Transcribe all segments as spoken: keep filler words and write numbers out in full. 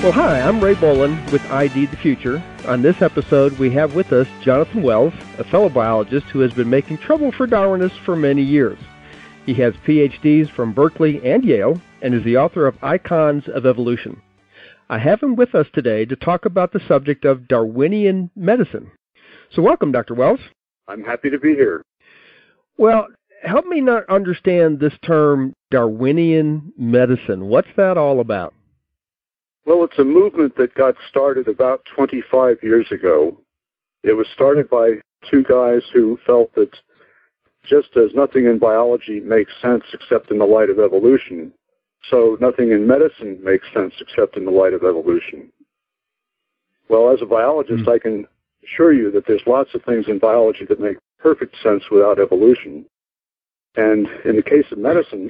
Well, hi, I'm Ray Boland with I D The Future. On this episode, we have with us Jonathan Wells, a fellow biologist who has been making trouble for Darwinists for many years. He has P H Ds from Berkeley and Yale and is the author of Icons of Evolution. I have him with us today to talk about the subject of Darwinian medicine. So welcome, Doctor Wells. I'm happy to be here. Well, help me not understand this term Darwinian medicine. What's that all about? Well, it's a movement that got started about twenty-five years ago. It was started by two guys who felt that just as nothing in biology makes sense except in the light of evolution, so nothing in medicine makes sense except in the light of evolution. Well, as a biologist, mm. I can assure you that there's lots of things in biology that make perfect sense without evolution. And in the case of medicine,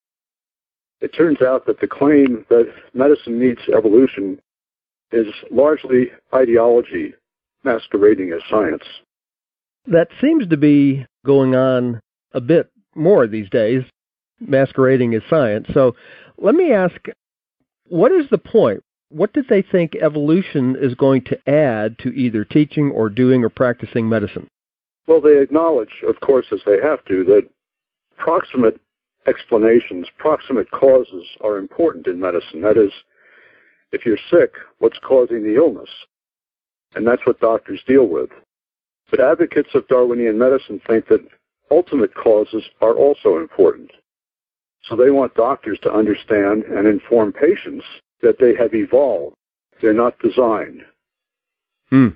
it turns out that the claim that medicine needs evolution is largely ideology masquerading as science. That seems to be going on a bit more these days, masquerading as science. So let me ask, what is the point? What did they think evolution is going to add to either teaching or doing or practicing medicine? Well, they acknowledge, of course, as they have to, that proximate explanations, proximate causes are important in medicine. That is, if you're sick, what's causing the illness? And that's what doctors deal with. But advocates of Darwinian medicine think that ultimate causes are also important. So they want doctors to understand and inform patients that they have evolved. They're not designed. Hmm.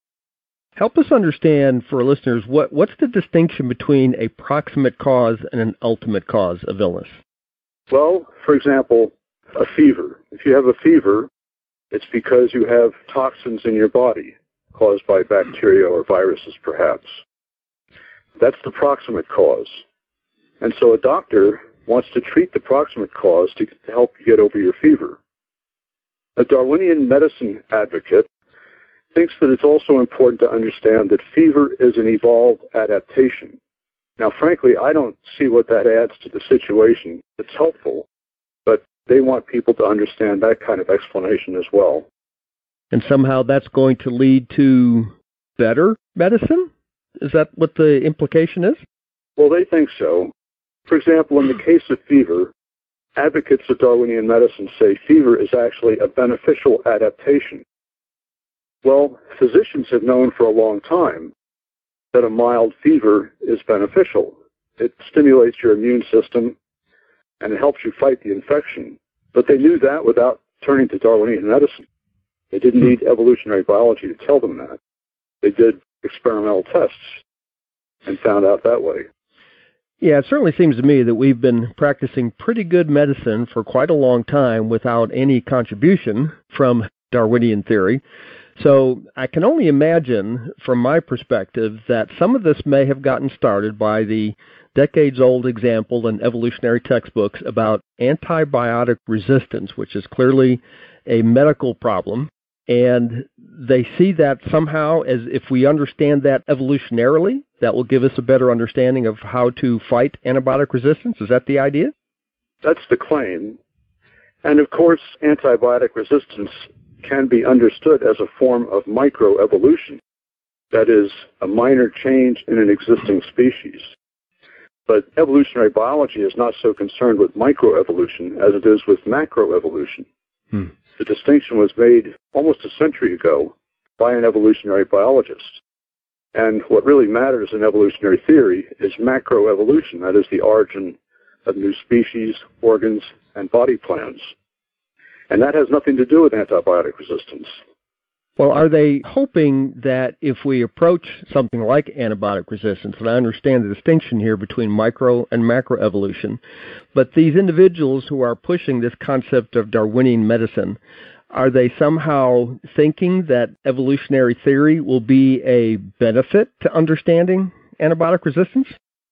Help us understand, for listeners, what, what's the distinction between a proximate cause and an ultimate cause of illness? Well, for example, a fever. If you have a fever, it's because you have toxins in your body caused by bacteria or viruses, perhaps. That's the proximate cause. And so a doctor wants to treat the proximate cause to, to help you get over your fever. A Darwinian medicine advocate thinks that it's also important to understand that fever is an evolved adaptation. Now, frankly, I don't see what that adds to the situation. It's helpful, but they want people to understand that kind of explanation as well. And somehow that's going to lead to better medicine? Is that what the implication is? Well, they think so. For example, in the case of fever, advocates of Darwinian medicine say fever is actually a beneficial adaptation. Well, physicians have known for a long time that a mild fever is beneficial. It stimulates your immune system and it helps you fight the infection. But they knew that without turning to Darwinian medicine. They didn't need evolutionary biology to tell them that. They did experimental tests and found out that way. Yeah, it certainly seems to me that we've been practicing pretty good medicine for quite a long time without any contribution from Darwinian theory. So I can only imagine, from my perspective, that some of this may have gotten started by the decades-old example in evolutionary textbooks about antibiotic resistance, which is clearly a medical problem. And they see that somehow as if we understand that evolutionarily, that will give us a better understanding of how to fight antibiotic resistance. Is that the idea? That's the claim. And of course, antibiotic resistance can be understood as a form of microevolution. That is, a minor change in an existing species. But evolutionary biology is not so concerned with microevolution as it is with macroevolution. Hmm. The distinction was made almost a century ago by an evolutionary biologist. And what really matters in evolutionary theory is macroevolution, that is the origin of new species, organs, and body plans. And that has nothing to do with antibiotic resistance. Well, are they hoping that if we approach something like antibiotic resistance, and I understand the distinction here between micro and macroevolution, but these individuals who are pushing this concept of Darwinian medicine, are they somehow thinking that evolutionary theory will be a benefit to understanding antibiotic resistance?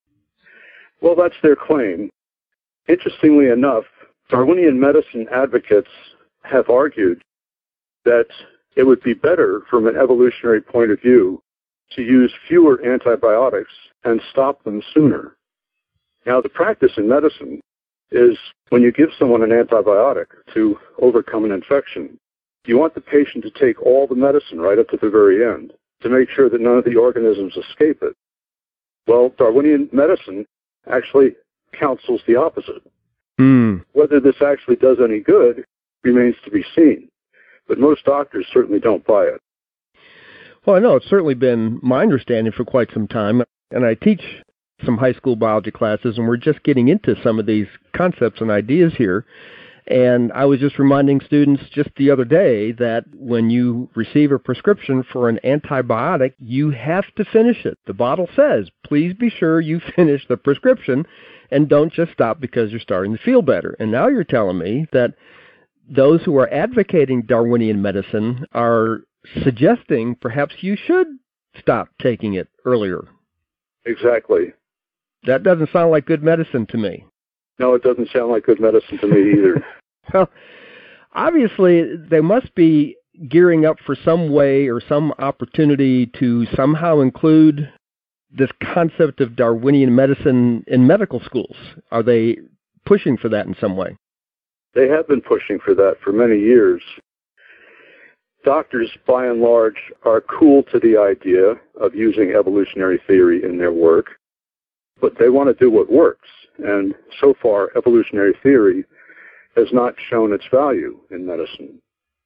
Well, that's their claim. Interestingly enough, Darwinian medicine advocates have argued that it would be better from an evolutionary point of view to use fewer antibiotics and stop them sooner. Now, the practice in medicine is when you give someone an antibiotic to overcome an infection, You want the patient to take all the medicine right up to the very end to make sure that none of the organisms escape it. Well, Darwinian medicine actually counsels the opposite. Mm. Whether this actually does any good remains to be seen, but most doctors certainly don't buy it. Well, I know it's certainly been my understanding for quite some time, and I teach some high school biology classes, and we're just getting into some of these concepts and ideas here. And I was just reminding students just the other day that when you receive a prescription for an antibiotic, you have to finish it. The bottle says, please be sure you finish the prescription and don't just stop because you're starting to feel better. And now you're telling me that those who are advocating Darwinian medicine are suggesting perhaps you should stop taking it earlier. Exactly. That doesn't sound like good medicine to me. No, it doesn't sound like good medicine to me either. Well, obviously, they must be gearing up for some way or some opportunity to somehow include this concept of Darwinian medicine in medical schools. Are they pushing for that in some way? They have been pushing for that for many years. Doctors, by and large, are cool to the idea of using evolutionary theory in their work, but they want to do what works. And so far, evolutionary theory has not shown its value in medicine.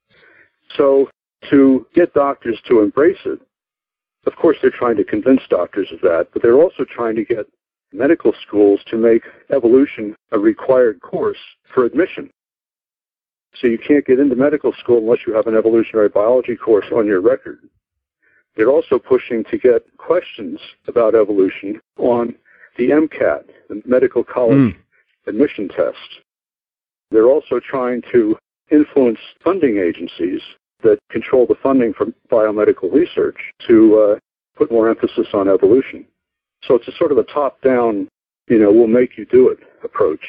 So to get doctors to embrace it, of course they're trying to convince doctors of that, but they're also trying to get medical schools to make evolution a required course for admission. So you can't get into medical school unless you have an evolutionary biology course on your record. They're also pushing to get questions about evolution on the MCAT, the Medical College mm. Admission Test. They're also trying to influence funding agencies that control the funding for biomedical research to uh, put more emphasis on evolution. So it's a sort of a top-down, you know, we'll make you do it approach.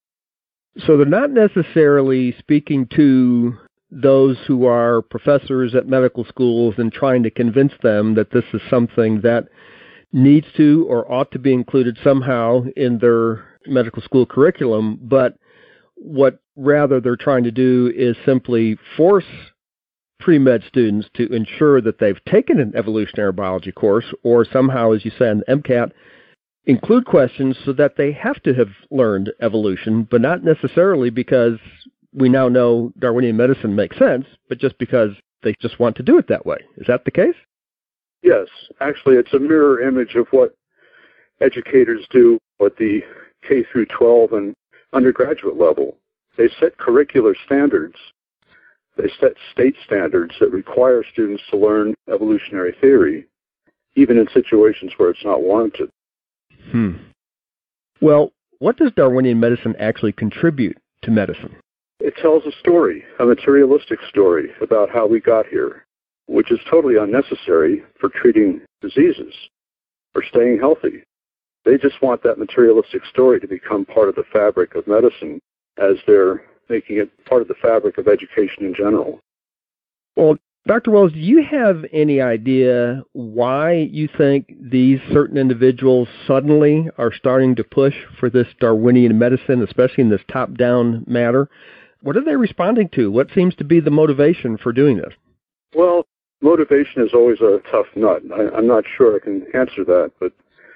So they're not necessarily speaking to those who are professors at medical schools and trying to convince them that this is something that needs to or ought to be included somehow in their medical school curriculum, but what rather they're trying to do is simply force pre-med students to ensure that they've taken an evolutionary biology course or somehow, as you say in the MCAT, include questions so that they have to have learned evolution, but not necessarily because we now know Darwinian medicine makes sense, but just because they just want to do it that way. Is that the case? Yes. Actually, it's a mirror image of what educators do at the K through twelve and undergraduate level. They set curricular standards. They set state standards that require students to learn evolutionary theory, even in situations where it's not warranted. Hmm. Well, what does Darwinian medicine actually contribute to medicine? It tells a story, a materialistic story about how we got here, which is totally unnecessary for treating diseases or staying healthy. They just want that materialistic story to become part of the fabric of medicine as they're making it part of the fabric of education in general. Well, Doctor Wells, do you have any idea why you think these certain individuals suddenly are starting to push for this Darwinian medicine, especially in this top-down matter? What are they responding to? What seems to be the motivation for doing this? Well, motivation is always a tough nut. I, I'm not sure I can answer that, but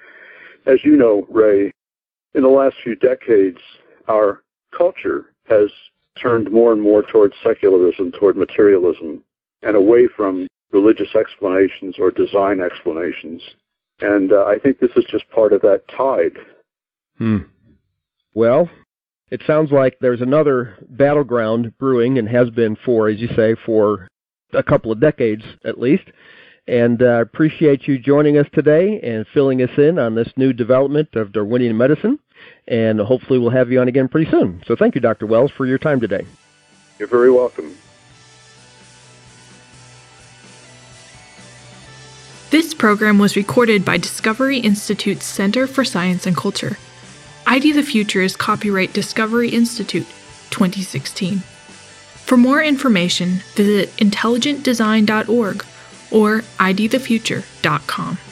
as you know, Ray, in the last few decades, our culture has turned more and more towards secularism, toward materialism, and away from religious explanations or design explanations. And uh, I think this is just part of that tide. Hmm. Well, it sounds like there's another battleground brewing and has been for, as you say, for a couple of decades at least. And I uh, appreciate you joining us today and filling us in on this new development of Darwinian medicine. And hopefully we'll have you on again pretty soon. So thank you, Doctor Wells, for your time today. You're very welcome. This program was recorded by Discovery Institute's Center for Science and Culture. I D the Future is copyright Discovery Institute, twenty sixteen. For more information, visit intelligent design dot org or I D the future dot com.